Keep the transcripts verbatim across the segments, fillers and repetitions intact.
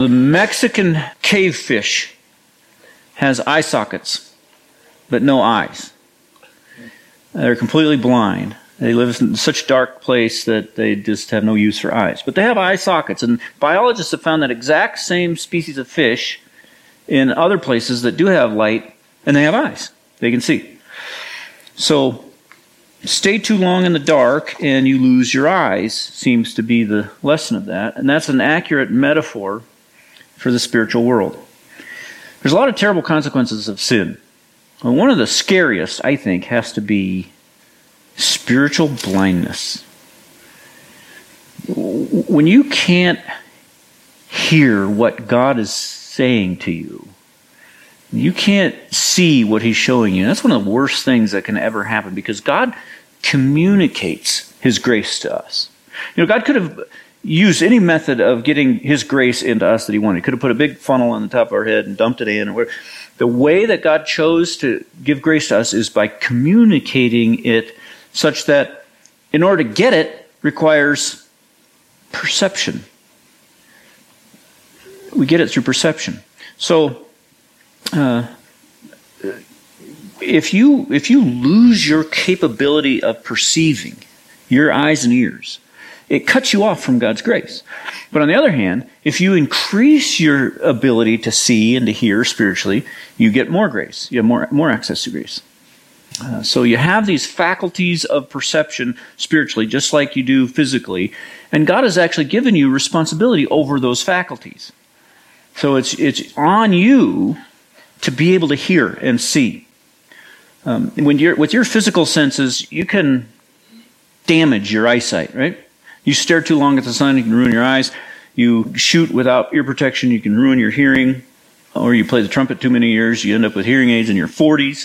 The Mexican cave fish has eye sockets, but no eyes. They're completely blind. They live in such a dark place that they just have no use for eyes. But they have eye sockets, and biologists have found that exact same species of fish in other places that do have light, and they have eyes. They can see. So, stay too long in the dark and you lose your eyes seems to be the lesson of that. And that's an accurate metaphor for the spiritual world. There's a lot of terrible consequences of sin. Well, one of the scariest, I think, has to be spiritual blindness. When you can't hear what God is saying to you, you can't see what He's showing you. That's one of the worst things that can ever happen, because God communicates His grace to us. You know, God could have used any method of getting His grace into us that He wanted. He could have put a big funnel on the top of our head and dumped it in. Or the way that God chose to give grace to us is by communicating it, such that in order to get it requires perception. We get it through perception. So, uh, if you if you lose your capability of perceiving, your eyes and ears, it cuts you off from God's grace. But on the other hand, if you increase your ability to see and to hear spiritually, you get more grace. You have more more access to grace. Uh, so you have these faculties of perception spiritually, just like you do physically, and God has actually given you responsibility over those faculties. So it's it's on you to be able to hear and see. Um, when you're with your physical senses, you can damage your eyesight, right? You stare too long at the sun, you can ruin your eyes. You shoot without ear protection, you can ruin your hearing. Or you play the trumpet too many years, you end up with hearing aids in your forties.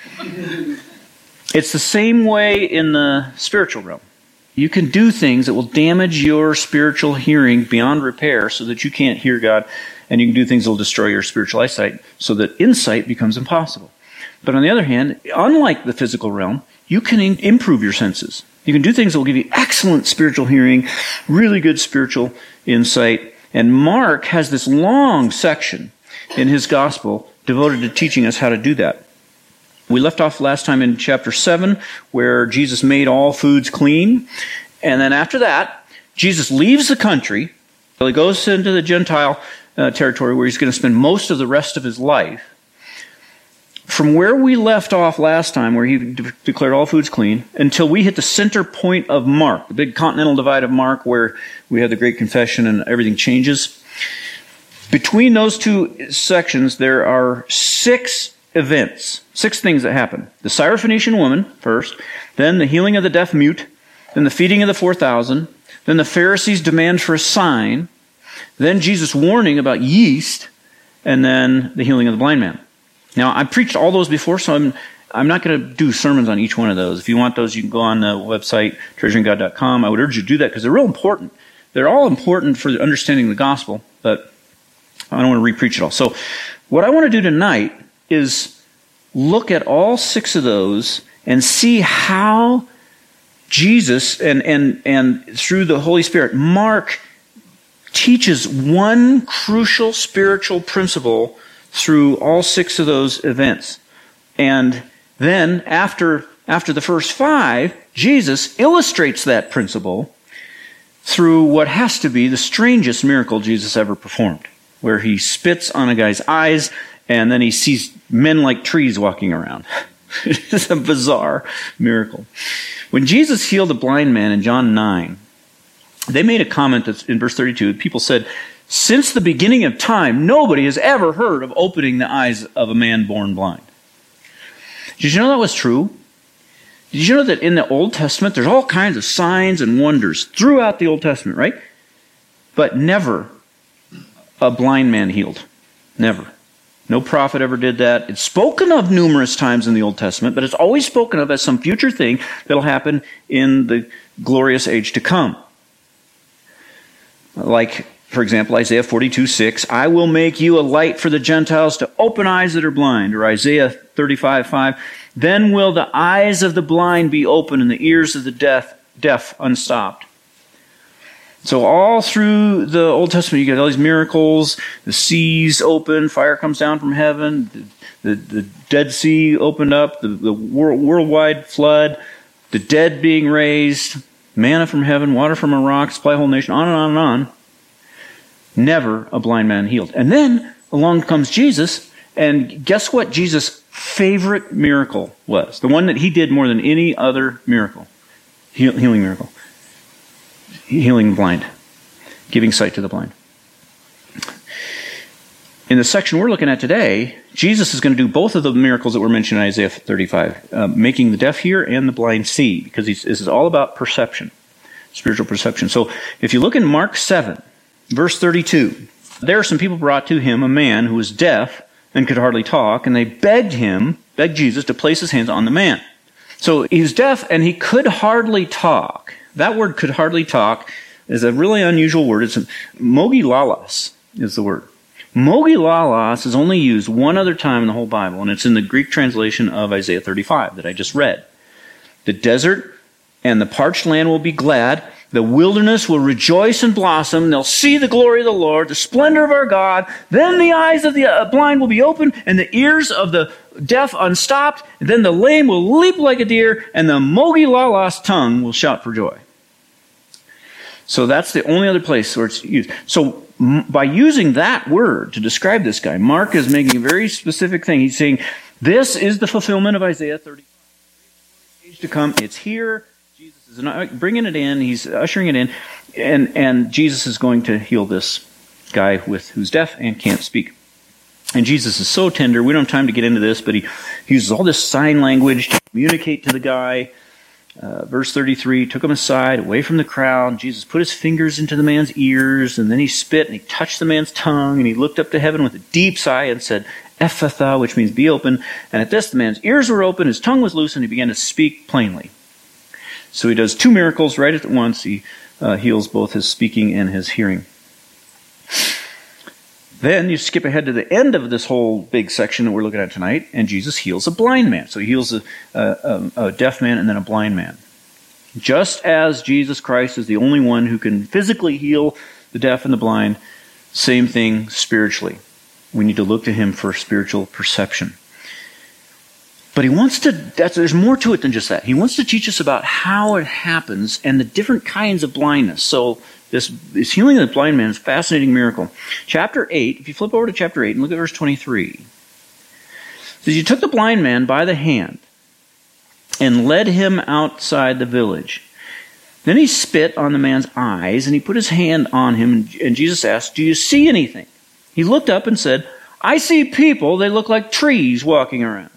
It's the same way in the spiritual realm. You can do things that will damage your spiritual hearing beyond repair so that you can't hear God, and you can do things that will destroy your spiritual eyesight so that insight becomes impossible. But on the other hand, unlike the physical realm, you can in- improve your senses. You can do things that will give you excellent spiritual hearing, really good spiritual insight. And Mark has this long section in his gospel devoted to teaching us how to do that. We left off last time in chapter seven, where Jesus made all foods clean. And then after that, Jesus leaves the country. He goes into the Gentile uh, territory where he's going to spend most of the rest of his life. From where we left off last time, where he de- declared all foods clean, until we hit the center point of Mark, the big continental divide of Mark, where we have the Great Confession and everything changes. Between those two sections, there are six events, six things that happen. The Syrophoenician woman first, then the healing of the deaf mute, then the feeding of the four thousand, then the Pharisees' demand for a sign, then Jesus' warning about yeast, and then the healing of the blind man. Now, I preached all those before, so I'm I'm not going to do sermons on each one of those. If you want those, you can go on the website, treasuring god dot com. I would urge you to do that because they're real important. They're all important for understanding the gospel, but I don't want to re-preach it all. So what I want to do tonight is look at all six of those and see how Jesus and and and through the Holy Spirit, Mark teaches one crucial spiritual principle through all six of those events. And then after after the first five, Jesus illustrates that principle through what has to be the strangest miracle Jesus ever performed, where he spits on a guy's eyes and then he sees men like trees walking around. It's a bizarre miracle. When Jesus healed a blind man in John nine, they made a comment that's in verse thirty-two. People said, "Since the beginning of time, nobody has ever heard of opening the eyes of a man born blind." Did you know that was true? Did you know that in the Old Testament, there's all kinds of signs and wonders throughout the Old Testament, right? But never a blind man healed. Never. No prophet ever did that. It's spoken of numerous times in the Old Testament, but it's always spoken of as some future thing that'll happen in the glorious age to come. Like, for example, Isaiah forty-two six, "I will make you a light for the Gentiles to open eyes that are blind." Or Isaiah thirty-five five, "Then will the eyes of the blind be open and the ears of the deaf, deaf unstopped." So all through the Old Testament, you get all these miracles. The seas open, fire comes down from heaven, the, the, the Dead Sea opened up, the, the world, worldwide flood, the dead being raised, manna from heaven, water from a rock, supply a whole nation, on and on and on. Never a blind man healed. And then along comes Jesus, and guess what Jesus' favorite miracle was? The one that he did more than any other miracle. Heal, healing miracle. Healing the blind. Giving sight to the blind. In the section we're looking at today, Jesus is going to do both of the miracles that were mentioned in Isaiah thirty-five, uh, making the deaf hear and the blind see, because he's, this is all about perception, spiritual perception. So if you look in Mark seven, verse thirty-two, there are some people brought to him, a man who was deaf and could hardly talk, and they begged him, begged Jesus, to place his hands on the man. So he was deaf and he could hardly talk. That word, could hardly talk, is a really unusual word. It's mogilalos is the word. Mogilalos is only used one other time in the whole Bible, and it's in the Greek translation of Isaiah thirty-five that I just read. The desert and the parched land will be glad. The wilderness will rejoice and blossom. They'll see the glory of the Lord, the splendor of our God. Then the eyes of the blind will be opened, and the ears of the deaf unstopped. And then the lame will leap like a deer, and the mogilalos tongue will shout for joy. So that's the only other place where it's used. So by using that word to describe this guy, Mark is making a very specific thing. He's saying, this is the fulfillment of Isaiah thirty-five. Age to come, it's here. Jesus is bringing it in. He's ushering it in. And, and Jesus is going to heal this guy with who's deaf and can't speak. And Jesus is so tender. We don't have time to get into this, but he, he uses all this sign language to communicate to the guy. Uh, verse thirty-three, took him aside, away from the crowd. Jesus put his fingers into the man's ears, and then he spit, and he touched the man's tongue, and he looked up to heaven with a deep sigh and said, Ephphatha, which means be open. And at this, the man's ears were open, his tongue was loose, and he began to speak plainly. So he does two miracles right at once. He uh, heals both his speaking and his hearing. Then you skip ahead to the end of this whole big section that we're looking at tonight, and Jesus heals a blind man. So he heals a, a, a deaf man and then a blind man. Just as Jesus Christ is the only one who can physically heal the deaf and the blind, same thing spiritually. We need to look to him for spiritual perception. But he wants to, that's, there's more to it than just that. He wants to teach us about how it happens and the different kinds of blindness. So this, this healing of the blind man is a fascinating miracle. Chapter eight, if you flip over to chapter eight and look at verse twenty-three, it says, you took the blind man by the hand and led him outside the village. Then he spit on the man's eyes and he put his hand on him, and Jesus asked, do you see anything? He looked up and said, I see people, they look like trees walking around.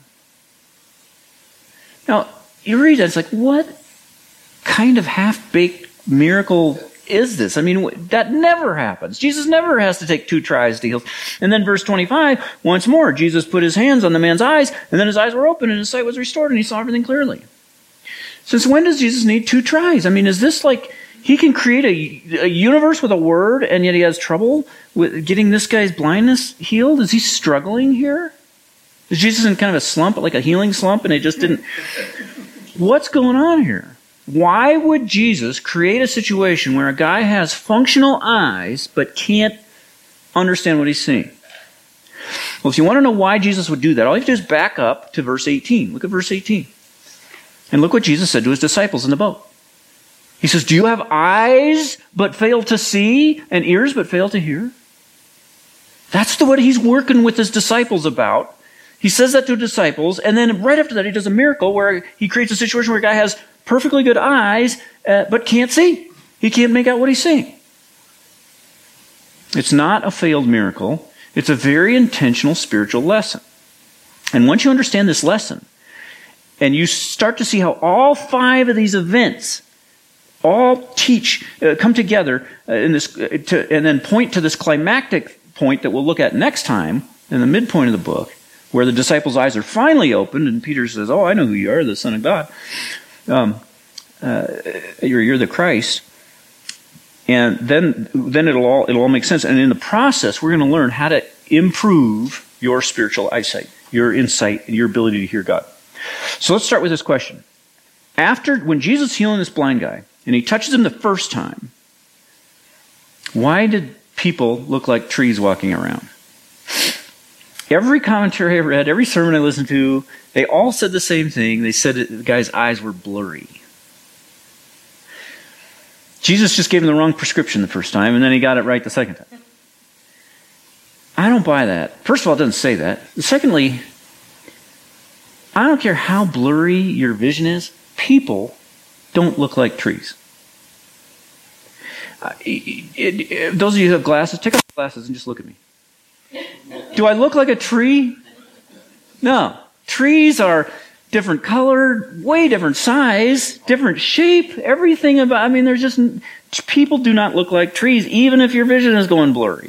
Now, you read that, it's like, what kind of half-baked miracle is this? I mean, that never happens. Jesus never has to take two tries to heal. And then verse twenty-five, once more, Jesus put his hands on the man's eyes, and then his eyes were open, and his sight was restored, and he saw everything clearly. Since when does Jesus need two tries? I mean, is this like he can create a, a universe with a word, and yet he has trouble with getting this guy's blindness healed? Is he struggling here? Is Jesus in kind of a slump, like a healing slump, and it just didn't... What's going on here? Why would Jesus create a situation where a guy has functional eyes but can't understand what he's seeing? Well, if you want to know why Jesus would do that, all you have to do is back up to verse eighteen. Look at verse eighteen. And look what Jesus said to his disciples in the boat. He says, do you have eyes but fail to see and ears but fail to hear? That's the, what he's working with his disciples about. He says that to disciples, and then right after that he does a miracle where he creates a situation where a guy has perfectly good eyes, uh, but can't see. He can't make out what he's seeing. It's not a failed miracle. It's a very intentional spiritual lesson. And once you understand this lesson, and you start to see how all five of these events all teach, uh, come together uh, in this, uh, to, and then point to this climactic point that we'll look at next time in the midpoint of the book, where the disciples' eyes are finally opened, and Peter says, oh, I know who you are, the Son of God. Um, uh, you're, you're the Christ. And then then it'll all it'll all make sense. And in the process, we're going to learn how to improve your spiritual eyesight, your insight, and your ability to hear God. So let's start with this question. After, when Jesus is healing this blind guy, and he touches him the first time, Why did people look like trees walking around? Every commentary I read, every sermon I listened to, they all said the same thing. They said the guy's eyes were blurry. Jesus just gave him the wrong prescription the first time, and then he got it right the second time. I don't buy that. First of all, it doesn't say that. Secondly, I don't care how blurry your vision is, people don't look like trees. Uh, it, it, it, those of you who have glasses, take off your glasses and just look at me. Do I look like a tree? No. Trees are different color, way different size, different shape, everything about, I mean, there's just, people do not look like trees, even if your vision is going blurry.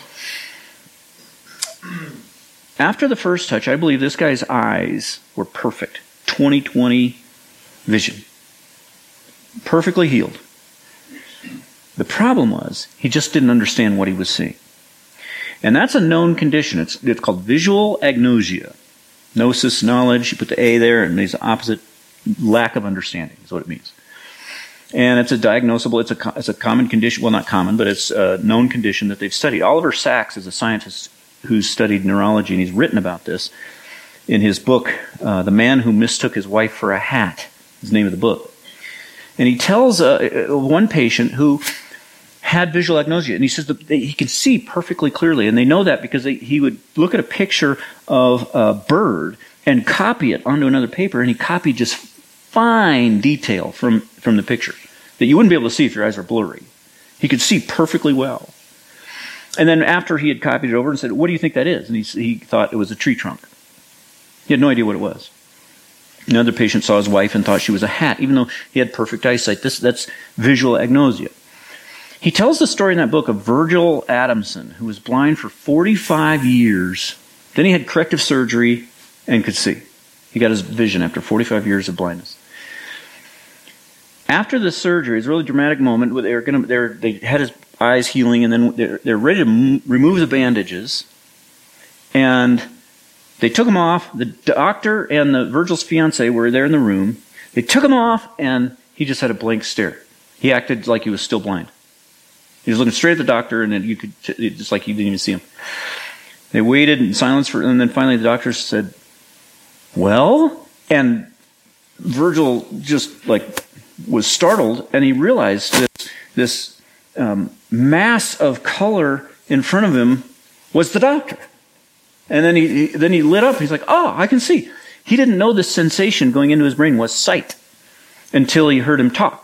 After the first touch, I believe this guy's eyes were perfect. twenty twenty vision. Perfectly healed. The problem was, he just didn't understand what he was seeing. And that's a known condition. It's, it's called visual agnosia. Gnosis, knowledge, you put the A there, and there's the opposite, lack of understanding is what it means. And it's a diagnosable, it's a, it's a common condition, well not common, but it's a known condition that they've studied. Oliver Sacks is a scientist who's studied neurology, and he's written about this in his book, uh, The Man Who Mistook His Wife for a Hat, is the name of the book. And he tells uh, one patient who had visual agnosia, and he says that he can see perfectly clearly, and they know that because they, he would look at a picture of a bird and copy it onto another paper, and he copied just fine detail from, from the picture that you wouldn't be able to see if your eyes were blurry. He could see perfectly well. And then after he had copied it over and said, "What do you think that is?" And he, he thought it was a tree trunk. He had no idea what it was. Another patient saw his wife and thought she was a hat, even though he had perfect eyesight. This, that's visual agnosia. He tells the story in that book of Virgil Adamson, who was blind for forty-five years. Then he had corrective surgery and could see. He got his vision after forty-five years of blindness. After the surgery, it's a really dramatic moment. Where they were going to, they, were, they had his eyes healing, and then they're, they're ready to m- remove the bandages. And they took him off. The doctor and the Virgil's fiance were there in the room. They took him off, and he just had a blank stare. He acted like he was still blind. He was looking straight at the doctor, and then you could, just like you didn't even see him. They waited in silence for, and then finally the doctor said, "Well?" And Virgil just like was startled, and he realized that this um, mass of color in front of him was the doctor. And then he, he then he lit up. He's like, "Oh, I can see." He didn't know this sensation going into his brain was sight until he heard him talk.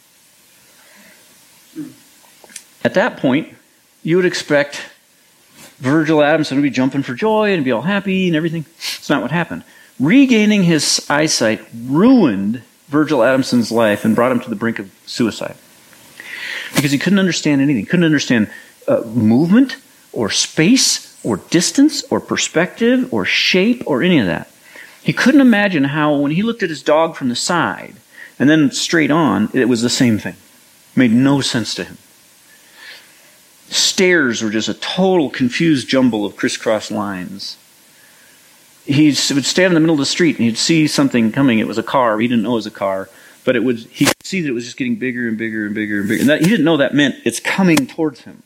At that point, you would expect Virgil Adamson to be jumping for joy and be all happy and everything. It's not what happened. Regaining his eyesight ruined Virgil Adamson's life and brought him to the brink of suicide. Because he couldn't understand anything. He couldn't understand uh, movement or space or distance or perspective or shape or any of that. He couldn't imagine how when he looked at his dog from the side and then straight on, it was the same thing. It made no sense to him. Stairs were just a total confused jumble of crisscross lines. He would stand in the middle of the street and he'd see something coming. It was a car. He didn't know it was a car, but it was. He could see that it was just getting bigger and bigger and bigger and bigger. And that, he didn't know that meant it's coming towards him.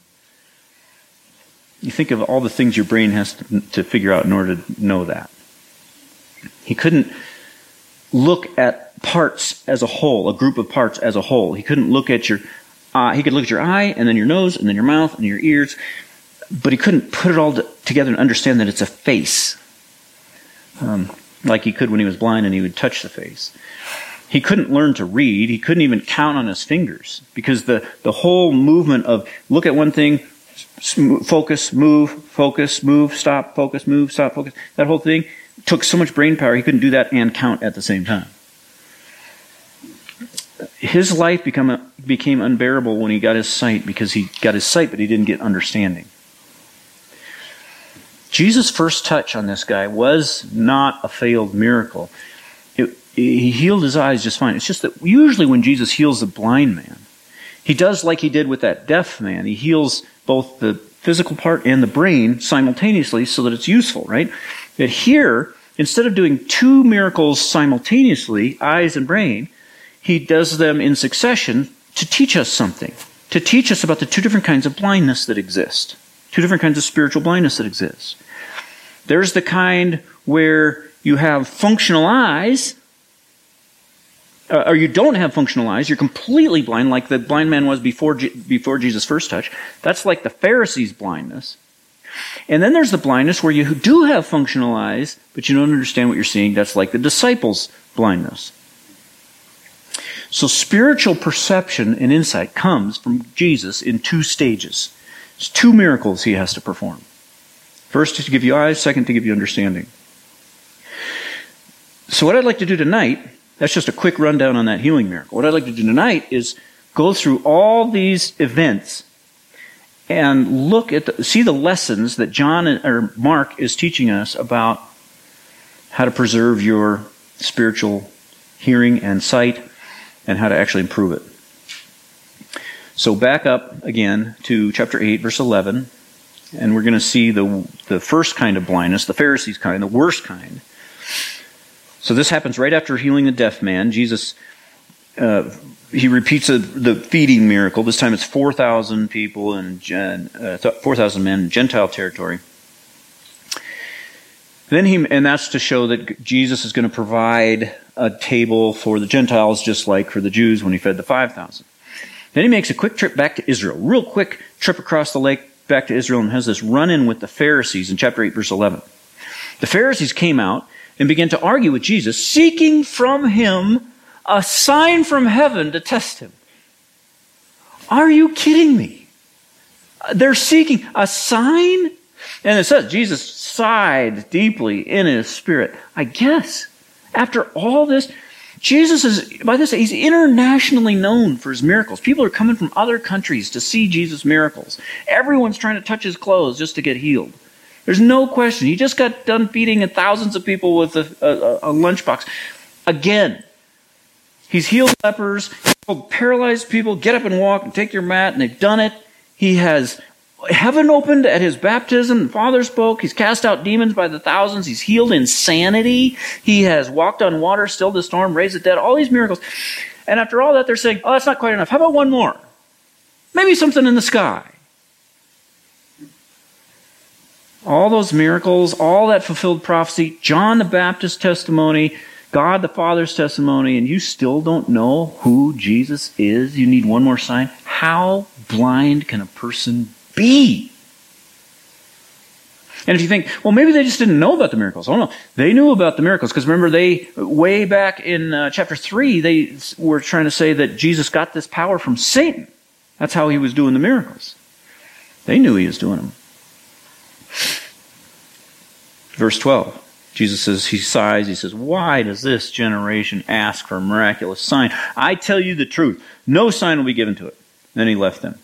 You think of all the things your brain has to, to figure out in order to know that. He couldn't look at parts as a whole, a group of parts as a whole. He couldn't look at your Uh, he could look at your eye, and then your nose, and then your mouth, and your ears, but he couldn't put it all to, together and understand that it's a face, um, like he could when he was blind and he would touch the face. He couldn't learn to read. He couldn't even count on his fingers, because the, the whole movement of look at one thing, focus, move, focus, move, stop, focus, move, stop, focus, that whole thing took so much brain power, he couldn't do that and count at the same time. His life become a, became unbearable when he got his sight, because he got his sight, but he didn't get understanding. Jesus' first touch on this guy was not a failed miracle. It, he healed his eyes just fine. It's just that usually when Jesus heals a blind man, he does like he did with that deaf man. He heals both the physical part and the brain simultaneously so that it's useful, right? But here, instead of doing two miracles simultaneously, eyes and brain, he does them in succession to teach us something. to teach us about the two different kinds of blindness that exist. Two different kinds of spiritual blindness that exist. There's the kind where you have functional eyes, uh, or you don't have functional eyes. You're completely blind, like the blind man was before Je- before Jesus' first touch. That's like the Pharisees' blindness. And then there's the blindness where you do have functional eyes, but you don't understand what you're seeing. That's like the disciples' blindness. So spiritual perception and insight comes from Jesus in two stages. There's two miracles he has to perform. First to give you eyes, second to give you understanding. So what I'd like to do tonight, that's just a quick rundown on that healing miracle. What I'd like to do tonight is go through all these events and look at the, see the lessons that John or Mark is teaching us about how to preserve your spiritual hearing and sight and how to actually improve it. So back up again to chapter eight, verse eleven, and we're going to see the the first kind of blindness, the Pharisees' kind, the worst kind. So this happens right after healing the deaf man. Jesus, uh, he repeats a, the feeding miracle. This time it's four thousand people in uh, four thousand men in Gentile territory. Then he, and that's to show that Jesus is going to provide a table for the Gentiles, just like for the Jews when he fed the five thousand. Then he makes a quick trip back to Israel, real quick trip across the lake back to Israel, and has this run-in with the Pharisees in chapter eight, verse eleven. The Pharisees came out and began to argue with Jesus, seeking from him a sign from heaven to test him. Are you kidding me? They're seeking a sign? And it says Jesus sighed deeply in his spirit. I guess after all this, Jesus is, by this, he's internationally known for his miracles. People are coming from other countries to see Jesus' miracles. Everyone's trying to touch his clothes just to get healed. There's no question. He just got done feeding thousands of people with a, a, a lunchbox. Again, he's healed lepers, he's healed paralyzed people, get up and walk and take your mat, and they've done it. He has heaven opened at his baptism. The Father spoke. He's cast out demons by the thousands. He's healed insanity. He has walked on water, stilled the storm, raised the dead. All these miracles. And after all that, they're saying, oh, that's not quite enough. How about one more? Maybe something in the sky. All those miracles, all that fulfilled prophecy, John the Baptist's testimony, God the Father's testimony, and you still don't know who Jesus is? You need one more sign? How blind can a person be? And if you think, well, maybe they just didn't know about the miracles. Oh no, they knew about the miracles, because remember, they way back in uh, chapter three, they were trying to say that Jesus got this power from Satan. That's how he was doing the miracles. They knew he was doing them. Verse twelve, Jesus says, he sighs, he says, why does this generation ask for a miraculous sign? I tell you the truth, no sign will be given to it. Then he left them.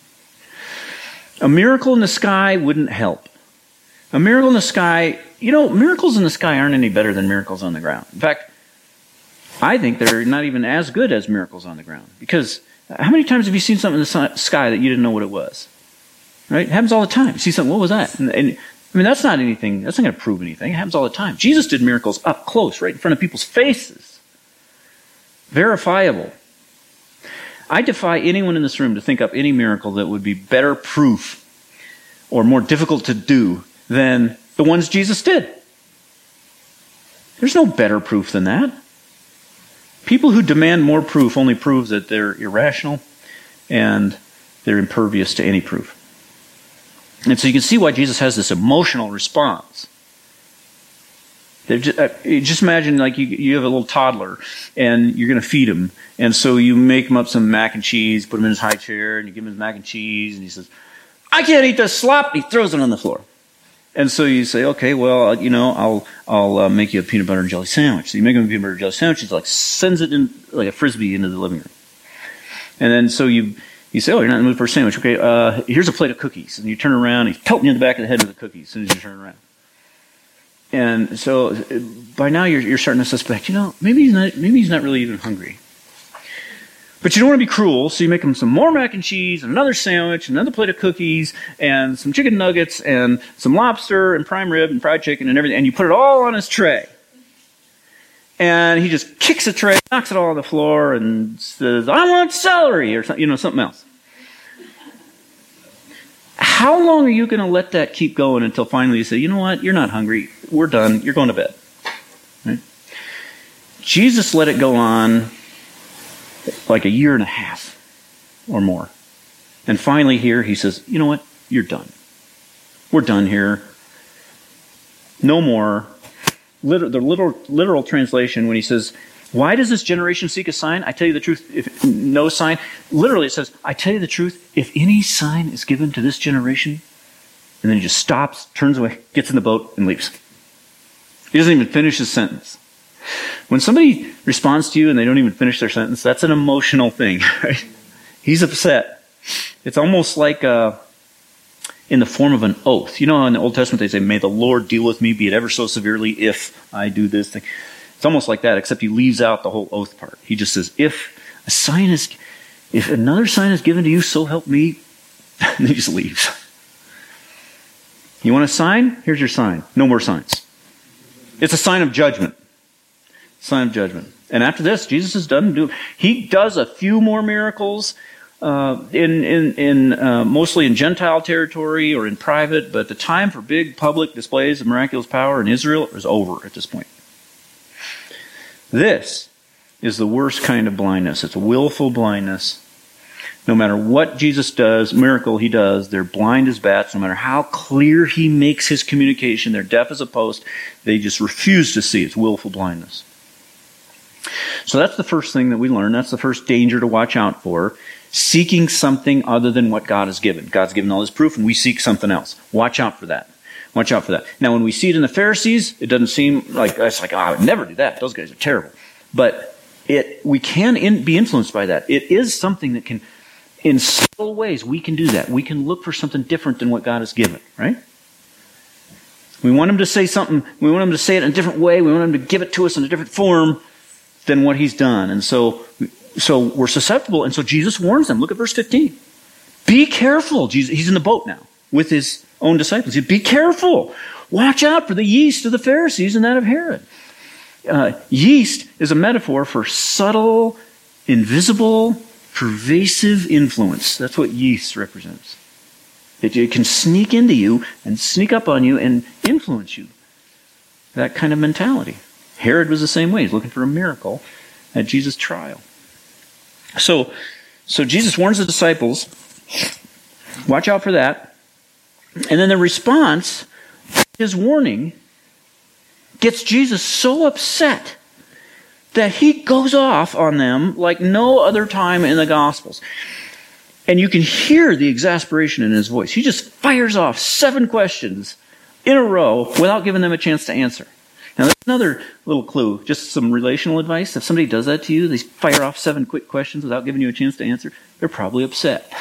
A miracle in the sky wouldn't help. A miracle in the sky, you know, miracles in the sky aren't any better than miracles on the ground. In fact, I think they're not even as good as miracles on the ground. Because how many times have you seen something in the sky that you didn't know what it was? Right? It happens all the time. You see something, what was that? And, and I mean, that's not anything, that's not going to prove anything. It happens all the time. Jesus did miracles up close, right in front of people's faces. Verifiable. I defy anyone in this room to think up any miracle that would be better proof or more difficult to do than the ones Jesus did. There's no better proof than that. People who demand more proof only prove that they're irrational and they're impervious to any proof. And so you can see why Jesus has this emotional response. Just, uh, just imagine like you, you have a little toddler and you're going to feed him. And so you make him up some mac and cheese, put him in his high chair, and you give him his mac and cheese, and he says, I can't eat this slop, and he throws it on the floor. And so you say, okay, well, you know, I'll I'll uh, make you a peanut butter and jelly sandwich. So you make him a peanut butter and jelly sandwich, he's like sends it in like a frisbee into the living room. And then so you you say, oh, you're not in the mood for a sandwich. Okay, uh, here's a plate of cookies. And you turn around, he's pelting you in the back of the head with the cookies as soon as you turn around. And so by now you're you're starting to suspect, you know, maybe he's not maybe he's not really even hungry. But you don't want to be cruel, so you make him some more mac and cheese, and another sandwich, another plate of cookies, and some chicken nuggets, and some lobster, and prime rib, and fried chicken, and everything, and you put it all on his tray. And he just kicks the tray, knocks it all on the floor, and says, I want celery, or something, you know, something else. How long are you going to let that keep going until finally you say, you know what, you're not hungry, we're done, you're going to bed? Right? Jesus let it go on like a year and a half or more. And finally here he says, you know what, you're done. We're done here. No more. Liter- the literal, literal translation when he says, why does this generation seek a sign? I tell you the truth, if no sign. Literally it says, I tell you the truth, if any sign is given to this generation, and then he just stops, turns away, gets in the boat, and leaves. He doesn't even finish his sentence. When somebody responds to you and they don't even finish their sentence, that's an emotional thing, right? He's upset. It's almost like uh, in the form of an oath. You know, in the Old Testament they say, may the Lord deal with me, be it ever so severely, if I do this thing. It's almost like that, except he leaves out the whole oath part. He just says, if a sign is, if another sign is given to you, so help me, and he just leaves. You want a sign? Here's your sign. No more signs. It's a sign of judgment. Sign of judgment. And after this, Jesus is done. Do He does a few more miracles, uh, in in in uh, mostly in Gentile territory or in private. But the time for big public displays of miraculous power in Israel is over at this point. This is the worst kind of blindness. It's willful blindness. No matter what Jesus does, miracle he does, they're blind as bats. No matter how clear he makes his communication, they're deaf as a post. They just refuse to see. It's willful blindness. So that's the first thing that we learn. That's the first danger to watch out for. Seeking something other than what God has given. God's given all his proof and we seek something else. Watch out for that. Watch out for that. Now, when we see it in the Pharisees, it doesn't seem like, it's like, oh, I would never do that. Those guys are terrible. But it, we can in, be influenced by that. It is something that can, in subtle ways, we can do that. We can look for something different than what God has given, right? We want him to say something, we want him to say it in a different way. We want him to give it to us in a different form than what he's done. And so, so we're susceptible. And so Jesus warns them. Look at verse fifteen. Be careful. Jesus, he's in the boat now with his own disciples. He said, be careful. Watch out for the yeast of the Pharisees and that of Herod. Uh, yeast is a metaphor for subtle, invisible, pervasive influence. That's what yeast represents. It, it can sneak into you and sneak up on you and influence you. That kind of mentality. Herod was the same way. He's looking for a miracle at Jesus' trial. So, so Jesus warns the disciples, watch out for that. And then the response, his warning, gets Jesus so upset that he goes off on them like no other time in the Gospels. And you can hear the exasperation in his voice. He just fires off seven questions in a row without giving them a chance to answer. Now, that's another little clue, just some relational advice. If somebody does that to you, they fire off seven quick questions without giving you a chance to answer, they're probably upset.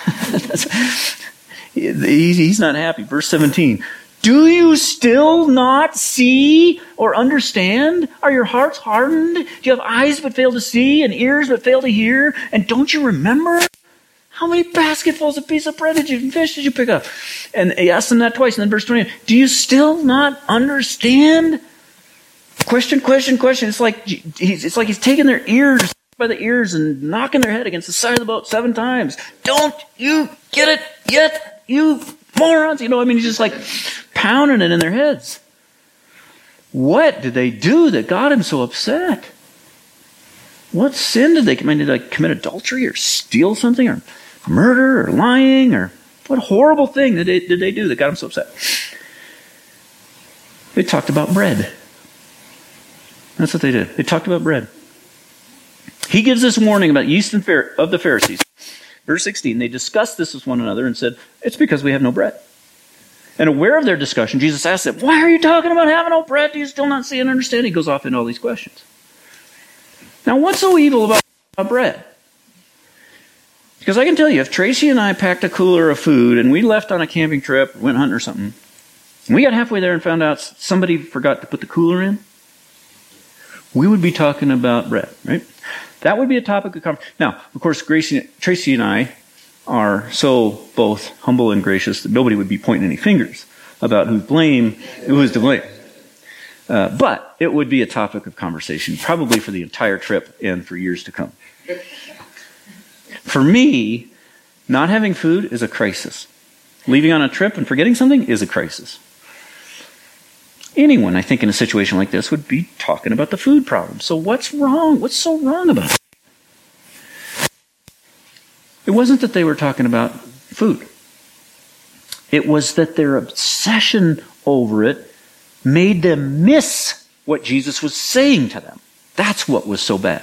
He's not happy. Verse seventeen. Do you still not see or understand? Are your hearts hardened? Do you have eyes but fail to see and ears but fail to hear? And don't you remember? How many basketfuls of piece of bread did you and fish did you pick up? And he asked them that twice. And then verse twenty. Do you still not understand? Question, question, question. It's like he's, it's like he's taking their ears by the ears and knocking their head against the side of the boat seven times. Don't you get it yet, you morons? You know, I mean, he's just like pounding it in their heads. What did they do that got him so upset? What sin did they commit? Did they commit adultery or steal something or murder or lying? Or what horrible thing did they, did they do that got him so upset? They talked about bread. That's what they did. They talked about bread. He gives this warning about yeast and Phar- of the Pharisees. Verse sixteen, they discussed this with one another and said, it's because we have no bread. And aware of their discussion, Jesus asked them, why are you talking about having no bread? Do you still not see and understand? He goes off into all these questions. Now, what's so evil about, about bread? Because I can tell you, if Tracy and I packed a cooler of food and we left on a camping trip, went hunting or something, and we got halfway there and found out somebody forgot to put the cooler in, we would be talking about bread, right? That would be a topic of conversation. Now, of course, Gracie, Tracy and I are so both humble and gracious that nobody would be pointing any fingers about who's blame, who is to blame. Uh, but it would be a topic of conversation, probably for the entire trip and for years to come. For me, not having food is a crisis. Leaving on a trip and forgetting something is a crisis. Anyone, I think, in a situation like this would be talking about the food problem. So what's wrong? What's so wrong about it? It wasn't that they were talking about food. It was that their obsession over it made them miss what Jesus was saying to them. That's what was so bad.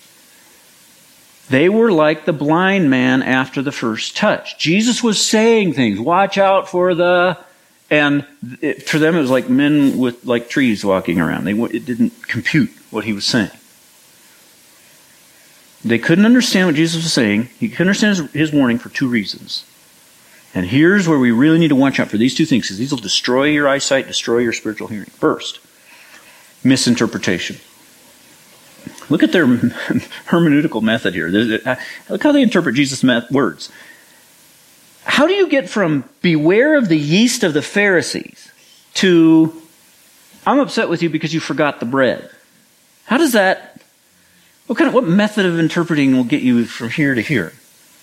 They were like the blind man after the first touch. Jesus was saying things, watch out for the... And it, for them it was like men with like trees walking around. They, it didn't compute what he was saying. They couldn't understand what Jesus was saying. He couldn't understand his, his warning for two reasons. And here's where we really need to watch out for these two things, because these will destroy your eyesight, destroy your spiritual hearing. First, misinterpretation. Look at their hermeneutical method here. Look how they interpret Jesus' words. How do you get from beware of the yeast of the Pharisees to I'm upset with you because you forgot the bread? How does that, what kind of, what method of interpreting will get you from here to here?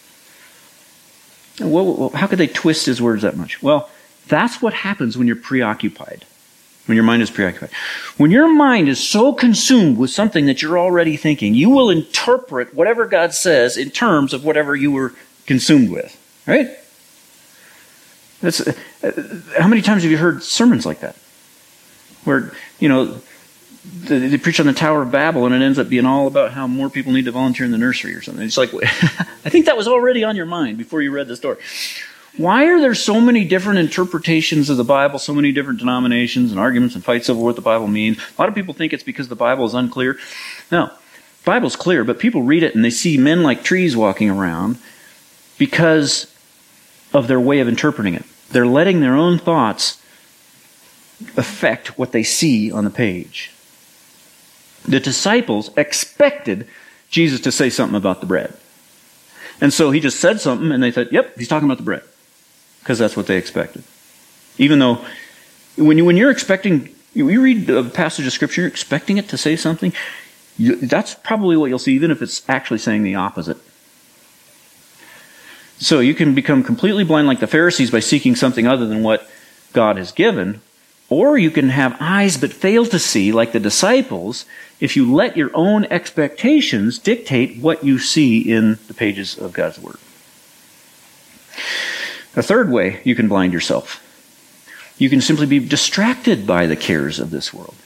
Well, how could they twist his words that much? Well, that's what happens when you're preoccupied. When your mind is preoccupied. When your mind is so consumed with something that you're already thinking, you will interpret whatever God says in terms of whatever you were consumed with. Right? That's, uh, how many times have you heard sermons like that? Where, you know, they, they preach on the Tower of Babel and it ends up being all about how more people need to volunteer in the nursery or something. It's like, I think that was already on your mind before you read the story. Why are there so many different interpretations of the Bible, so many different denominations and arguments and fights over what the Bible means? A lot of people think it's because the Bible is unclear. No, the Bible's clear, but people read it and they see men like trees walking around because of their way of interpreting it. They're letting their own thoughts affect what they see on the page. The disciples expected Jesus to say something about the bread. And so he just said something and they thought, yep, he's talking about the bread. Because that's what they expected. Even though, when, you, when you're expecting, you read a passage of Scripture, you're expecting it to say something, you, that's probably what you'll see, even if it's actually saying the opposite. So you can become completely blind like the Pharisees by seeking something other than what God has given, or you can have eyes but fail to see like the disciples if you let your own expectations dictate what you see in the pages of God's Word. A third way you can blind yourself. You can simply be distracted by the cares of this world.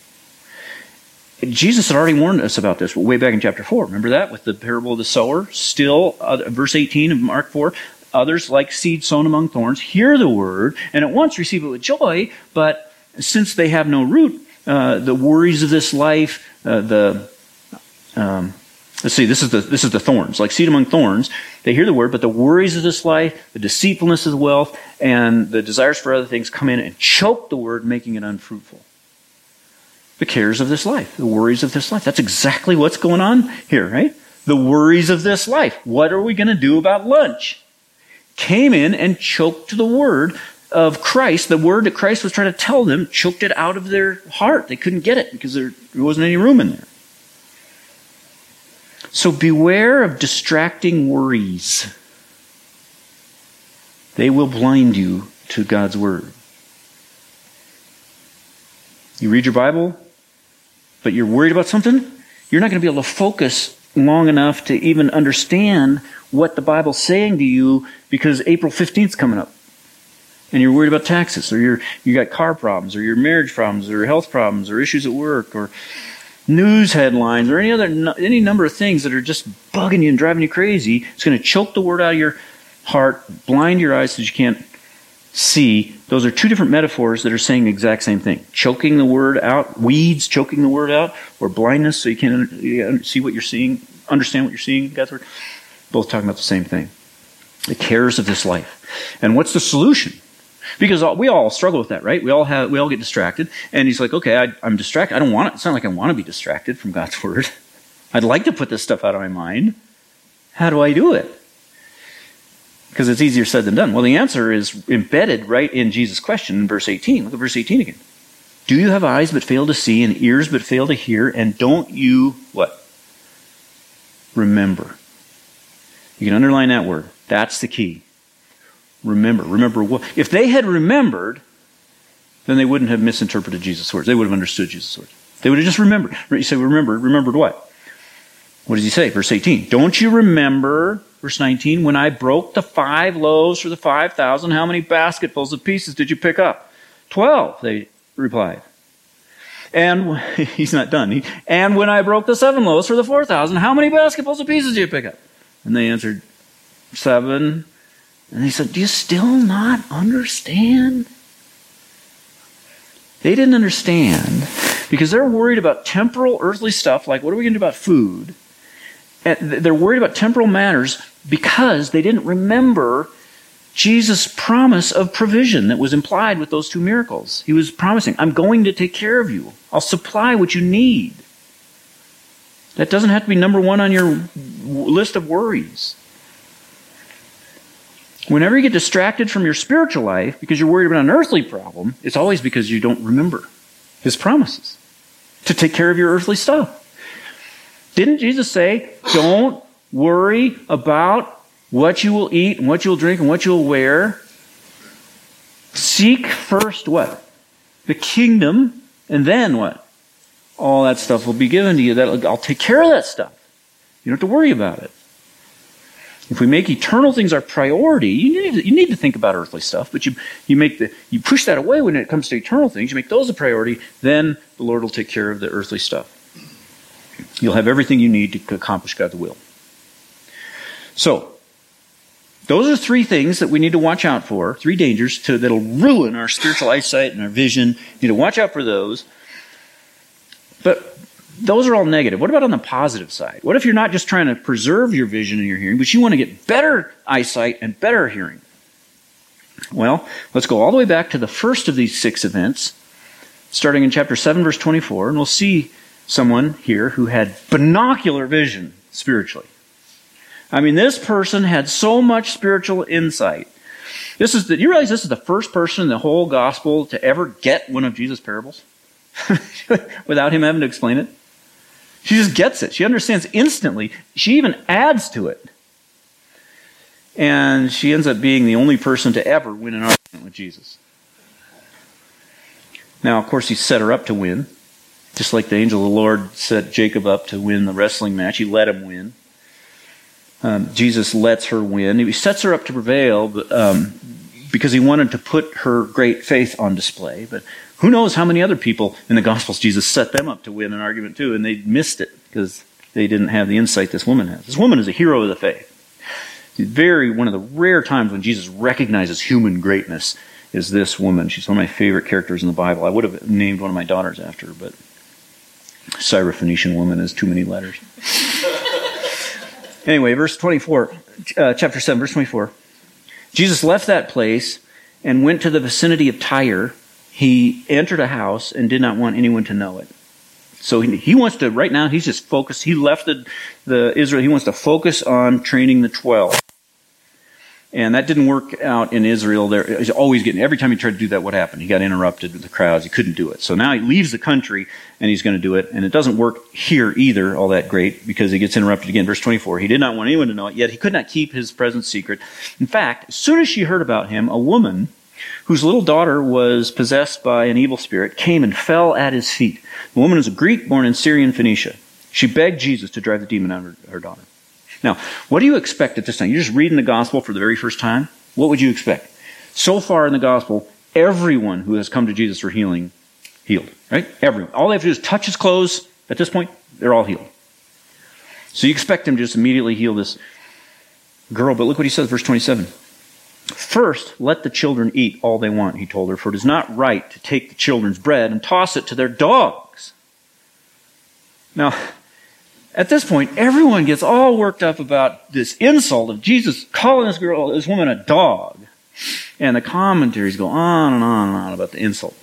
Jesus had already warned us about this way back in chapter four. Remember that with the parable of the sower? Still, uh, verse eighteen of Mark four, others like seed sown among thorns hear the word and at once receive it with joy, but since they have no root, uh, the worries of this life, uh, the um, let's see, this is the this is the thorns, like seed among thorns. They hear the word, but the worries of this life, the deceitfulness of wealth, and the desires for other things come in and choke the word, making it unfruitful. The cares of this life, the worries of this life. That's exactly what's going on here, right? The worries of this life. What are we going to do about lunch? Came in and choked the word of Christ. The word that Christ was trying to tell them, choked it out of their heart. They couldn't get it because there, there wasn't any room in there. So beware of distracting worries. They will blind you to God's word. You read your Bible, but you're worried about something, you're not going to be able to focus long enough to even understand what the Bible's saying to you because April fifteenth is coming up. And you're worried about taxes, or you're you got car problems, or your marriage problems, or health problems, or issues at work, or news headlines, or any other any number of things that are just bugging you and driving you crazy. It's going to choke the word out of your heart, blind your eyes so that you can't see. Those are two different metaphors that are saying the exact same thing. Choking the word out, weeds choking the word out, or blindness so you can't see what you're seeing, understand what you're seeing in God's word. Both talking about the same thing. The cares of this life. And what's the solution? Because we all struggle with that, right? We all have, we all get distracted. And he's like, okay, I, I'm distracted. I don't want it. It's not like I want to be distracted from God's word. I'd like to put this stuff out of my mind. How do I do it? Because it's easier said than done. Well, the answer is embedded right in Jesus' question in verse eighteen. Look at verse eighteen again. Do you have eyes but fail to see and ears but fail to hear? And don't you, what? Remember. You can underline that word. That's the key. Remember. Remember what? If they had remembered, then they wouldn't have misinterpreted Jesus' words. They would have understood Jesus' words. They would have just remembered. You say, remembered. Remembered what? What does he say? Verse eighteen. Don't you remember, verse nineteen, when I broke the five loaves for the five thousand, how many basketfuls of pieces did you pick up? Twelve, they replied. And he's not done. He, and when I broke the seven loaves for the four thousand, how many basketfuls of pieces did you pick up? And they answered, seven. And he said, do you still not understand? They didn't understand because they're worried about temporal, earthly stuff, like what are we going to do about food? And they're worried about temporal matters because they didn't remember Jesus' promise of provision that was implied with those two miracles. He was promising, I'm going to take care of you. I'll supply what you need. That doesn't have to be number one on your list of worries. Whenever you get distracted from your spiritual life because you're worried about an earthly problem, it's always because you don't remember His promises to take care of your earthly stuff. Didn't Jesus say, don't worry about what you will eat and what you'll drink and what you'll wear? Seek first what? The kingdom, and then what? All that stuff will be given to you. That I'll take care of that stuff. You don't have to worry about it. If we make eternal things our priority, you need to, you need to think about earthly stuff, but you you make the you push that away when it comes to eternal things. You make those a priority, then the Lord will take care of the earthly stuff. You'll have everything you need to accomplish God's will. So, those are three things that we need to watch out for, three dangers to, that'll ruin our spiritual eyesight and our vision. You need to watch out for those. But those are all negative. What about on the positive side? What if you're not just trying to preserve your vision and your hearing, but you want to get better eyesight and better hearing? Well, let's go all the way back to the first of these six events, starting in chapter seven, verse twenty-four, and we'll see someone here who had binocular vision spiritually. I mean, this person had so much spiritual insight. This is the, you realize this is the first person in the whole gospel to ever get one of Jesus' parables? Without him having to explain it? She just gets it. She understands instantly. She even adds to it. And she ends up being the only person to ever win an argument with Jesus. Now, of course, he set her up to win. Just like the angel of the Lord set Jacob up to win the wrestling match. He let him win. Um, Jesus lets her win. He sets her up to prevail but, um, because he wanted to put her great faith on display. But who knows how many other people in the Gospels Jesus set them up to win an argument too, and they missed it because they didn't have the insight this woman has. This woman is a hero of the faith. It's very one of the rare times when Jesus recognizes human greatness is this woman. She's one of my favorite characters in the Bible. I would have named one of my daughters after her, but Syrophoenician woman is too many letters. Anyway, verse twenty-four, uh, chapter seven, verse twenty-four. Jesus left that place and went to the vicinity of Tyre. He entered a house and did not want anyone to know it. So he, he wants to, right now, he's just focused. He left the, the Israel, he wants to focus on training the twelve. And that didn't work out in Israel. There, he's always getting, every time he tried to do that, what happened? He got interrupted with the crowds. He couldn't do it. So now he leaves the country and he's going to do it. And it doesn't work here either all that great because he gets interrupted again. Verse twenty-four, he did not want anyone to know it, yet he could not keep his presence secret. In fact, as soon as she heard about him, a woman whose little daughter was possessed by an evil spirit came and fell at his feet. The woman is a Greek born in Syrian Phoenicia. She begged Jesus to drive the demon out of her, her daughter. Now, what do you expect at this time? You're just reading the gospel for the very first time. What would you expect? So far in the gospel, everyone who has come to Jesus for healing, healed. Right? Everyone. All they have to do is touch his clothes. At this point, they're all healed. So you expect him to just immediately heal this girl. But look what he says, verse twenty-seven. First, let the children eat all they want, he told her, for it is not right to take the children's bread and toss it to their dogs. Now, at this point, everyone gets all worked up about this insult of Jesus calling this girl, this woman, a dog. And the commentaries go on and on and on about the insult.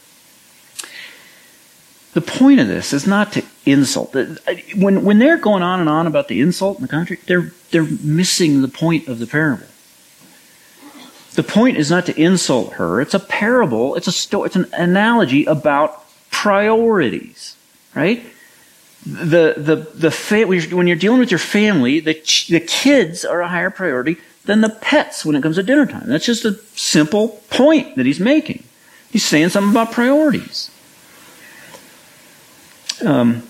The point of this is not to insult. When, when they're going on and on about the insult in the country, they're, they're missing the point of the parable. The point is not to insult her. It's a parable. It's a sto- It's an analogy about priorities, right? The the the fa- when you're dealing with your family, the ch- the kids are a higher priority than the pets when it comes to dinner time. That's just a simple point that he's making. He's saying something about priorities. Um,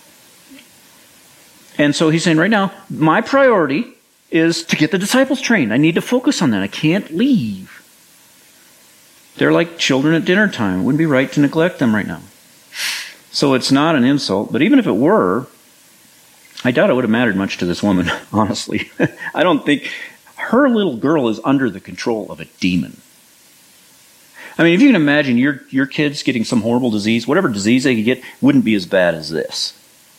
and so he's saying right now, my priority is to get the disciples trained. I need to focus on that. I can't leave. They're like children at dinner time. It wouldn't be right to neglect them right now. So it's not an insult, but even if it were, I doubt it would have mattered much to this woman, honestly. I don't think her little girl is under the control of a demon. I mean, if you can imagine your, your kids getting some horrible disease, whatever disease they could get wouldn't be as bad as this.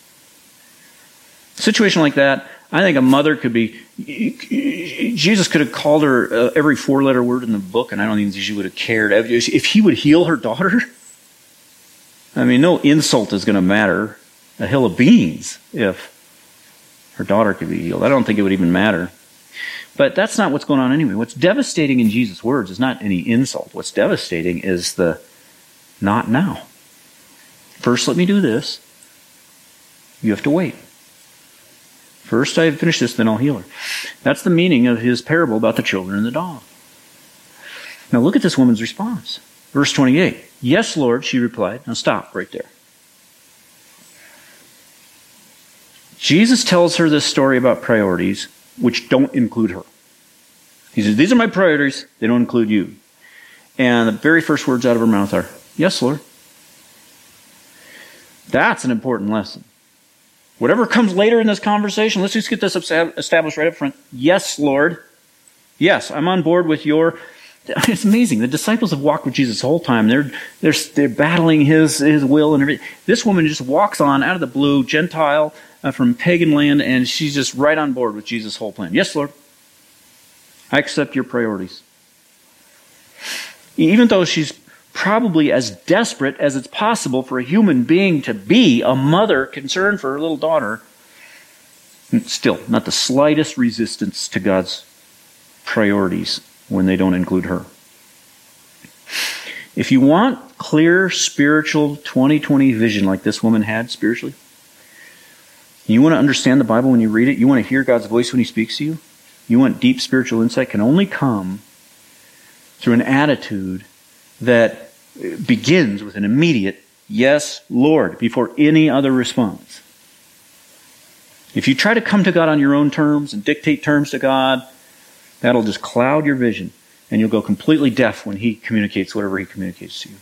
A situation like that, I think a mother could be... Jesus could have called her uh, every four-letter word in the book, and I don't think she would have cared. If he would heal her daughter, I mean, no insult is going to matter a hill of beans if her daughter could be healed. I don't think it would even matter. But that's not what's going on anyway. What's devastating in Jesus' words is not any insult. What's devastating is the not now. First, let me do this. You have to wait. First, I finish this, then I'll heal her. That's the meaning of his parable about the children and the dog. Now look at this woman's response. Verse twenty-eight. Yes, Lord, she replied. Now stop right there. Jesus tells her this story about priorities which don't include her. He says, these are my priorities. They don't include you. And the very first words out of her mouth are, yes, Lord. That's an important lesson. Whatever comes later in this conversation, let's just get this established right up front. Yes, Lord. Yes, I'm on board with your... It's amazing. The disciples have walked with Jesus the whole time. They're, they're, they're battling his, his will and everything. This woman just walks on out of the blue, Gentile uh, from pagan land, and she's just right on board with Jesus' whole plan. Yes, Lord. I accept your priorities. Even though she's probably as desperate as it's possible for a human being to be, a mother concerned for her little daughter, still not the slightest resistance to God's priorities when they don't include her. If you want clear spiritual twenty twenty vision like this woman had spiritually, you want to understand the Bible when you read it, you want to hear God's voice when he speaks to you, you want deep spiritual insight, can only come through an attitude that begins with an immediate, yes, Lord, before any other response. If you try to come to God on your own terms and dictate terms to God, that'll just cloud your vision, and you'll go completely deaf when he communicates whatever he communicates to you.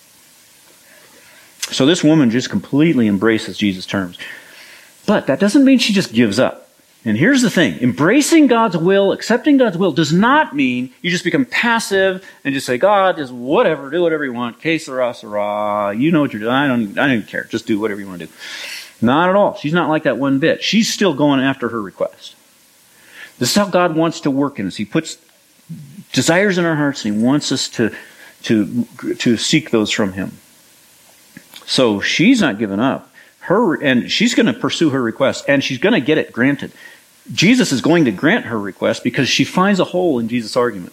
So this woman just completely embraces Jesus' terms. But that doesn't mean she just gives up. And here's the thing. Embracing God's will, accepting God's will, does not mean you just become passive and just say, God, just whatever, do whatever you want. Que sera, sera. You know what you're doing. I don't, I don't even care. Just do whatever you want to do. Not at all. She's not like that one bit. She's still going after her request. This is how God wants to work in us. He puts desires in our hearts, and he wants us to, to, to seek those from him. So she's not giving up. Her, and she's going to pursue her request, and she's going to get it granted. Jesus is going to grant her request because she finds a hole in Jesus' argument.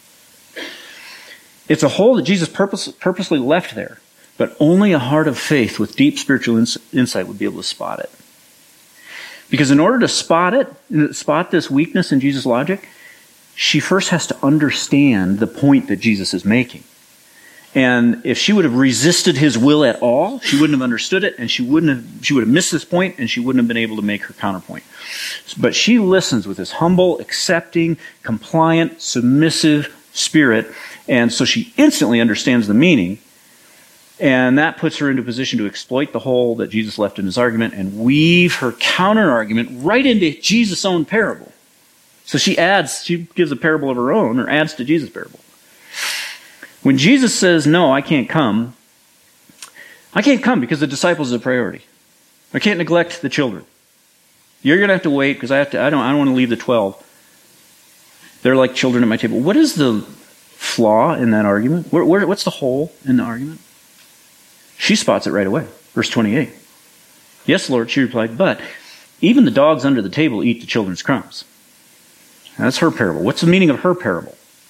It's a hole that Jesus purpose, purposely left there, but only a heart of faith with deep spiritual ins- insight would be able to spot it. Because in order to spot it, spot this weakness in Jesus' logic, she first has to understand the point that Jesus is making. And if she would have resisted his will at all, she wouldn't have understood it, and she wouldn't have, she would have missed this point, and she wouldn't have been able to make her counterpoint. But she listens with this humble, accepting, compliant, submissive spirit, and so she instantly understands the meaning, and that puts her into a position to exploit the hole that Jesus left in his argument and weave her counter-argument right into Jesus' own parable. So she adds, she gives a parable of her own, or adds to Jesus' parable. When Jesus says, no, I can't come, I can't come because the disciples are a priority. I can't neglect the children. You're going to have to wait because I have to. I don't. I don't want to leave the twelve. They're like children at my table. What is the flaw in that argument? Where, where, what's the hole in the argument? She spots it right away. Verse twenty-eight. Yes, Lord, she replied, but even the dogs under the table eat the children's crumbs. That's her parable. What's the meaning of her parable?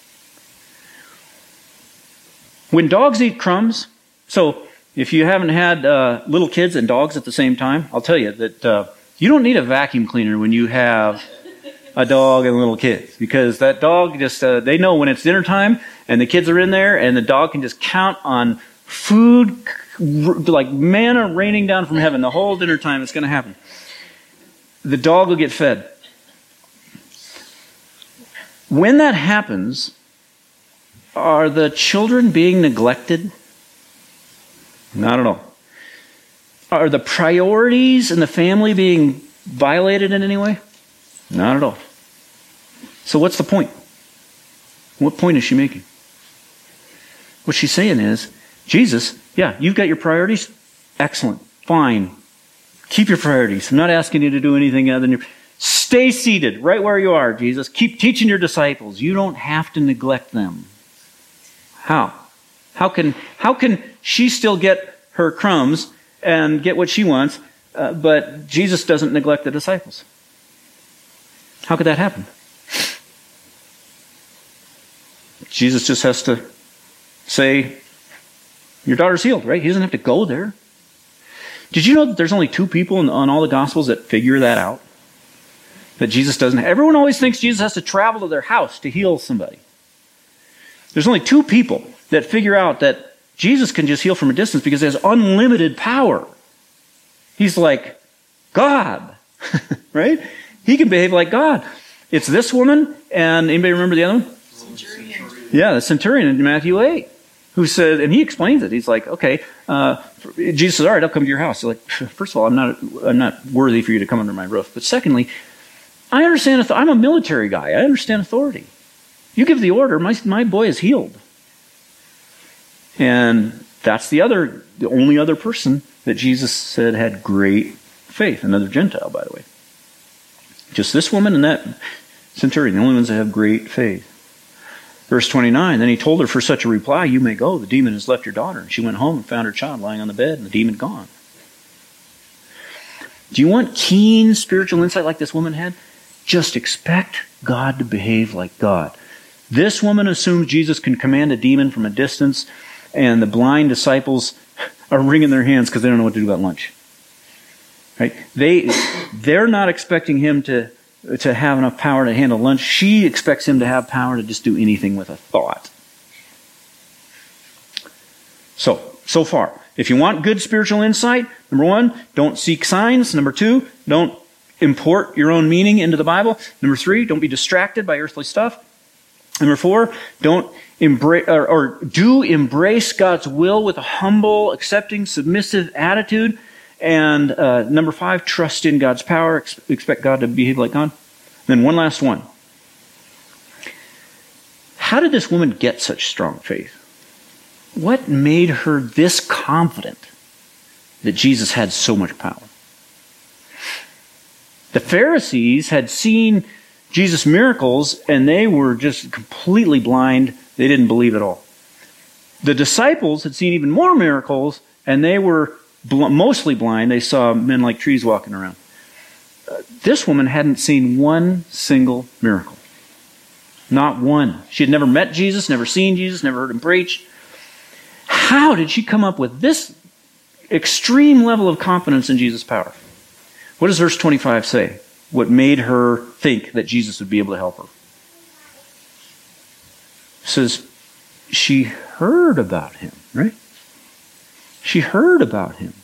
When dogs eat crumbs, so if you haven't had uh, little kids and dogs at the same time, I'll tell you that uh, you don't need a vacuum cleaner when you have a dog and little kids, because that dog just, uh, they know when it's dinner time and the kids are in there, and the dog can just count on food like manna raining down from heaven. The whole dinner time it's going to happen. The dog will get fed. When that happens, are the children being neglected? Not at all. Are the priorities in the family being violated in any way? Not at all. So what's the point? What point is she making? What she's saying is, Jesus, yeah, you've got your priorities. Excellent. Fine. Keep your priorities. I'm not asking you to do anything other than your... Stay seated right where you are, Jesus. Keep teaching your disciples. You don't have to neglect them. How? How can, how can she still get her crumbs and get what she wants, uh, but Jesus doesn't neglect the disciples? How could that happen? Jesus just has to say, your daughter's healed, right? He doesn't have to go there. Did you know that there's only two people in, on all the Gospels that figure that out? That Jesus doesn't... Everyone always thinks Jesus has to travel to their house to heal somebody. There's only two people that figure out that Jesus can just heal from a distance because he has unlimited power. He's like God, right? He can behave like God. It's this woman, and anybody remember the other one? Centurion. Yeah, the centurion in Matthew eight, who said, and he explains it. He's like, okay, uh, Jesus says, all right, I'll come to your house. He's like, first of all, I'm not, I'm not worthy for you to come under my roof. But secondly, I understand, I'm a military guy. I understand authority. You give the order, my, my boy is healed. And that's the other, the only other person that Jesus said had great faith. Another Gentile, by the way. Just this woman and that centurion, the only ones that have great faith. Verse twenty-nine, then he told her, for such a reply, you may go. The demon has left your daughter. And she went home and found her child lying on the bed, and the demon gone. Do you want keen spiritual insight like this woman had? Just expect God to behave like God. This woman assumes Jesus can command a demon from a distance, and the blind disciples are wringing their hands because they don't know what to do about lunch. Right? They, they're not expecting him to, to have enough power to handle lunch. She expects him to have power to just do anything with a thought. So, so far, if you want good spiritual insight, number one, don't seek signs. Number two, don't import your own meaning into the Bible. Number three, don't be distracted by earthly stuff. Number four, don't embrace or, or do embrace God's will with a humble, accepting, submissive attitude. And uh, number five, trust in God's power. Ex- expect God to behave like God. Then one last one. How did this woman get such strong faith? What made her this confident that Jesus had so much power? The Pharisees had seen Jesus' miracles, and they were just completely blind. They didn't believe at all. The disciples had seen even more miracles, and they were bl- mostly blind. They saw men like trees walking around. Uh, this woman hadn't seen one single miracle. Not one. She had never met Jesus, never seen Jesus, never heard him preach. How did she come up with this extreme level of confidence in Jesus' power? What does verse twenty-five say? What made her think that Jesus would be able to help her? It says, she heard about him, right? She heard about him.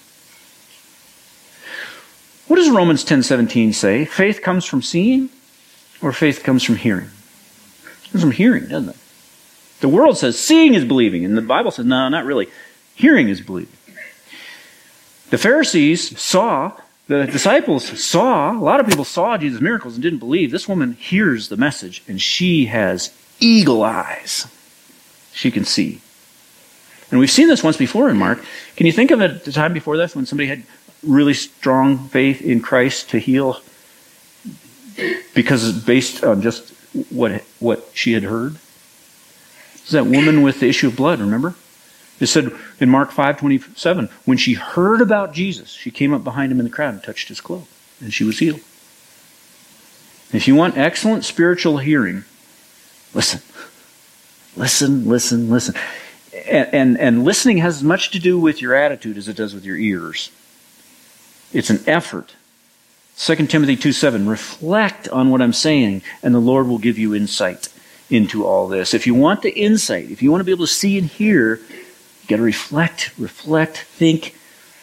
What does Romans ten seventeen say? Faith comes from seeing, or faith comes from hearing? It comes from hearing, doesn't it? The world says seeing is believing, and the Bible says, no, not really. Hearing is believing. The Pharisees saw, the disciples saw, a lot of people saw Jesus' miracles and didn't believe. This woman hears the message, and she has eagle eyes. She can see. And we've seen this once before in Mark. Can you think of a time before this when somebody had really strong faith in Christ to heal because it's based on just what, what she had heard? It was that woman with the issue of blood, remember? It said in Mark five twenty-seven, when she heard about Jesus, she came up behind him in the crowd and touched his cloak, and she was healed. If you want excellent spiritual hearing, listen. Listen, listen, listen. And, and, and listening has as much to do with your attitude as it does with your ears. It's an effort Second Timothy two seven, reflect on what I'm saying, and the Lord will give you insight into all this. If you want the insight, if you want to be able to see and hear, you got to reflect, reflect, think.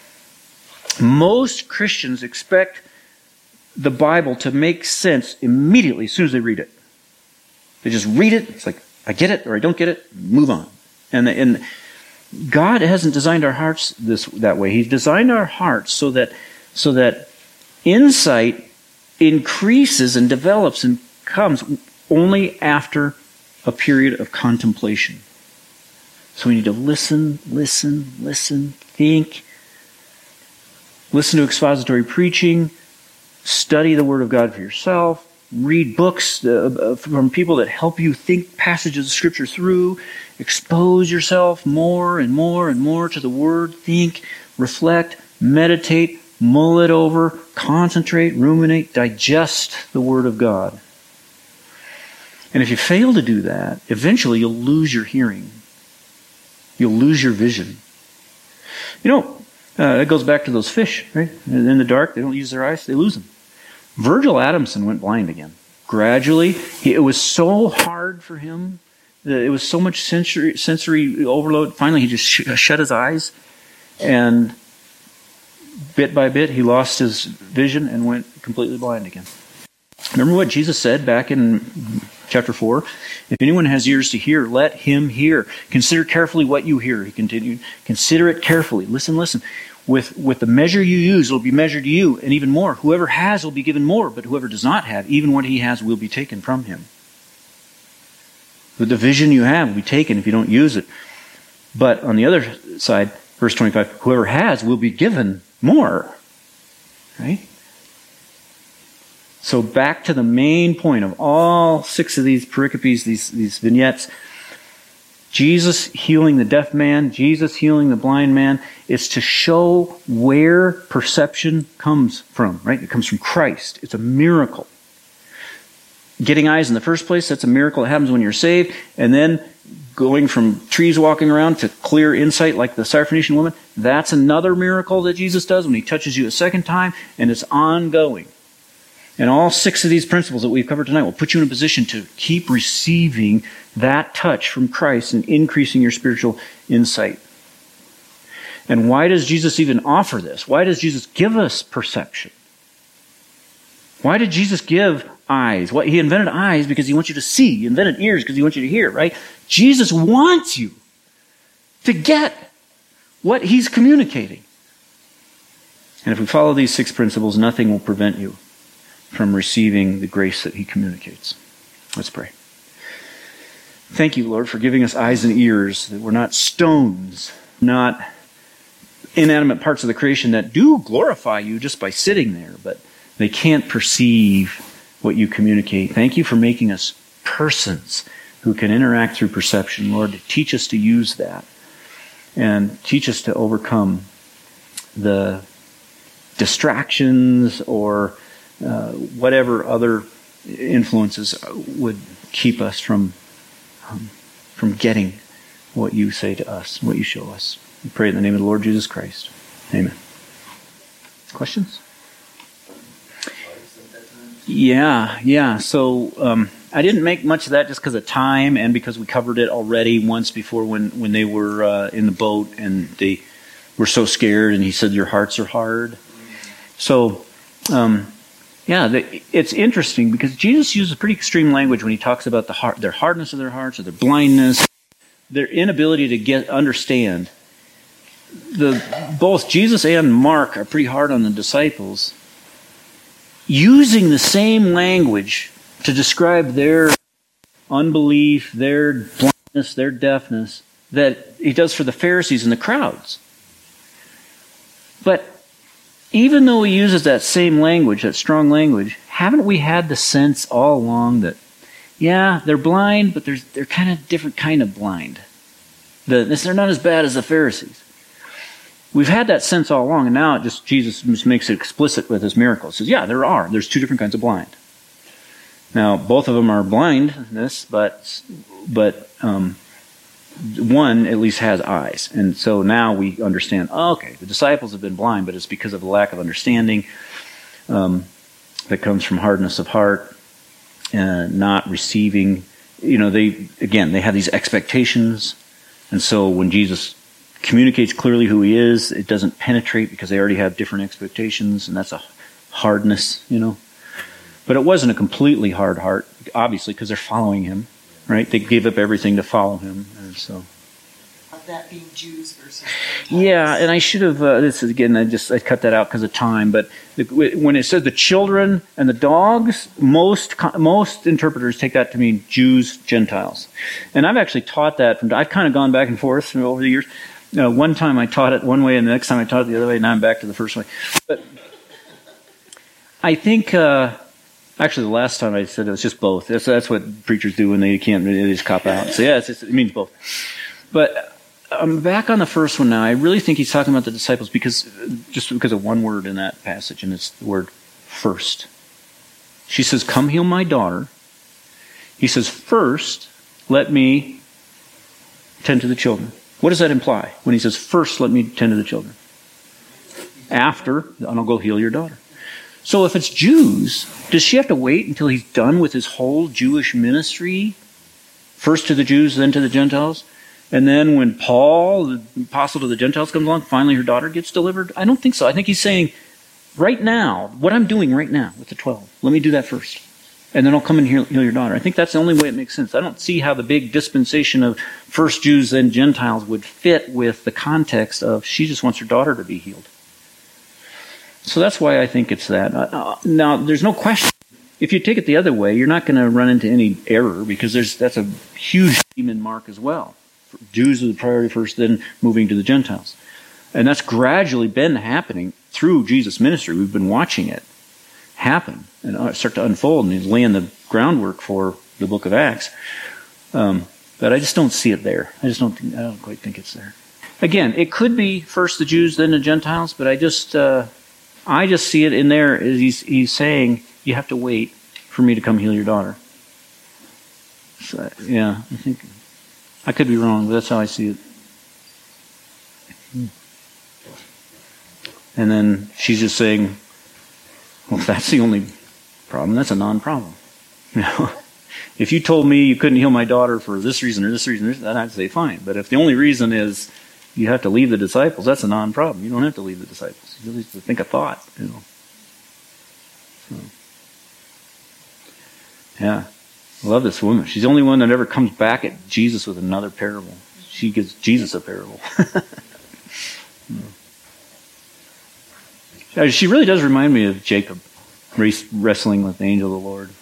Most Christians expect the Bible to make sense immediately as soon as they read it. They just read it, it's like, I get it or I don't get it, move on. And, and God hasn't designed our hearts this that way. He's designed our hearts so that so that insight increases and develops and comes only after a period of contemplation. So we need to listen, listen, listen, think, listen to expository preaching, study the Word of God for yourself, read books uh, from people that help you think passages of Scripture through, expose yourself more and more and more to the Word, think, reflect, meditate, mull it over, concentrate, ruminate, digest the Word of God. And if you fail to do that, eventually you'll lose your hearing. You'll lose your vision. You know, uh, it goes back to those fish, right? In the dark, they don't use their eyes, they lose them. Virgil Adamson went blind again. Gradually, he, it was so hard for him. That it was so much sensory, sensory overload. Finally, he just sh- shut his eyes, and bit by bit, he lost his vision and went completely blind again. Remember what Jesus said back in chapter four? If anyone has ears to hear, let him hear. Consider carefully what you hear, he continued. Consider it carefully. Listen, listen. With, with the measure you use, it will be measured to you, and even more. Whoever has will be given more, but whoever does not have, even what he has will be taken from him. The vision you have will be taken if you don't use it. But on the other side, verse twenty-five, whoever has will be given more. Right? So back to the main point of all six of these pericopes, these, these vignettes. Jesus healing the deaf man, Jesus healing the blind man, is to show where perception comes from, right? It comes from Christ. It's a miracle. Getting eyes in the first place, that's a miracle. It happens when you're saved. And then going from trees walking around to clear insight like the Syrophoenician woman, that's another miracle that Jesus does when he touches you a second time, and it's ongoing. And all six of these principles that we've covered tonight will put you in a position to keep receiving that touch from Christ and increasing your spiritual insight. And why does Jesus even offer this? Why does Jesus give us perception? Why did Jesus give eyes? What, he invented eyes because he wants you to see. He invented ears because he wants you to hear, right? Jesus wants you to get what he's communicating. And if we follow these six principles, nothing will prevent you from receiving the grace that he communicates. Let's pray. Thank you, Lord, for giving us eyes and ears, that we're not stones, not inanimate parts of the creation that do glorify you just by sitting there, but they can't perceive what you communicate. Thank you for making us persons who can interact through perception. Lord, teach us to use that and teach us to overcome the distractions or uh, whatever other influences would keep us from um, from getting what you say to us, what you show us. We pray in the name of the Lord Jesus Christ. Amen. Questions? Yeah, yeah. So um, I didn't make much of that just because of time and because we covered it already once before when, when they were uh, in the boat and they were so scared and he said, your hearts are hard. So, um, yeah, the, it's interesting because Jesus uses pretty extreme language when he talks about the heart, their hardness of their hearts or their blindness, their inability to get understand. The, both Jesus and Mark are pretty hard on the disciples, using the same language to describe their unbelief, their blindness, their deafness, that he does for the Pharisees and the crowds. But even though he uses that same language, that strong language, haven't we had the sense all along that, yeah, they're blind, but they're, they're kind of different kind of blind. The, they're not as bad as the Pharisees. We've had that sense all along, and now it just Jesus just makes it explicit with his miracle. He says, yeah, there are. There's two different kinds of blind. Now, both of them are blindness, but but um, one at least has eyes. And so now we understand, oh, okay, the disciples have been blind, but it's because of a lack of understanding. Um, that comes from hardness of heart, uh, not receiving. You know, they again they have these expectations, and so when Jesus communicates clearly who he is, it doesn't penetrate because they already have different expectations, and that's a hardness, you know. But it wasn't a completely hard heart, obviously, because they're following him, right? They gave up everything to follow him, and so. Of that being Jews versus Gentiles. Yeah, and I should have. Uh, this is again. I just I cut that out because of time. But the, when it says the children and the dogs, most most interpreters take that to mean Jews, Gentiles, and I've actually taught that. From I've kind of gone back and forth over the years. Uh, one time I taught it one way, and the next time I taught it the other way. Now I'm back to the first way. But I think. Uh, Actually, the last time I said it was just both. That's, that's what preachers do when they can't, they just cop out. So yeah, it's just, it means both. But I'm back on the first one now. I really think he's talking about the disciples because, just because of one word in that passage, and it's the word first. She says, "Come heal my daughter." He says, "First, let me tend to the children." What does that imply when he says, "First, let me tend to the children"? After, and I'll go heal your daughter. So if it's Jews, does she have to wait until he's done with his whole Jewish ministry? First to the Jews, then to the Gentiles? And then when Paul, the apostle to the Gentiles, comes along, finally her daughter gets delivered? I don't think so. I think he's saying, right now, what I'm doing right now with the twelve, let me do that first. And then I'll come and heal, heal your daughter. I think that's the only way it makes sense. I don't see how the big dispensation of first Jews, then Gentiles would fit with the context of she just wants her daughter to be healed. So that's why I think it's that. Uh, now, there's no question. If you take it the other way, you're not going to run into any error because there's that's a huge theme in Mark as well. Jews are the priority first, then moving to the Gentiles. And that's gradually been happening through Jesus' ministry. We've been watching it happen and start to unfold, and he's laying the groundwork for the book of Acts. Um, but I just don't see it there. I just don't think, I don't quite think it's there. Again, it could be first the Jews, then the Gentiles, but I just... Uh, I just see it in there as he's, he's saying, you have to wait for me to come heal your daughter. So, yeah, I think, I could be wrong, but that's how I see it. And then she's just saying, well, if that's the only problem, that's a non-problem. You know, if you told me you couldn't heal my daughter for this reason or this reason, then I'd say fine. But if the only reason is you have to leave the disciples, that's a non-problem. You don't have to leave the disciples. You have to think a thought, you know. So, yeah. I love this woman. She's the only one that ever comes back at Jesus with another parable. She gives Jesus a parable. She really does remind me of Jacob wrestling with the angel of the Lord.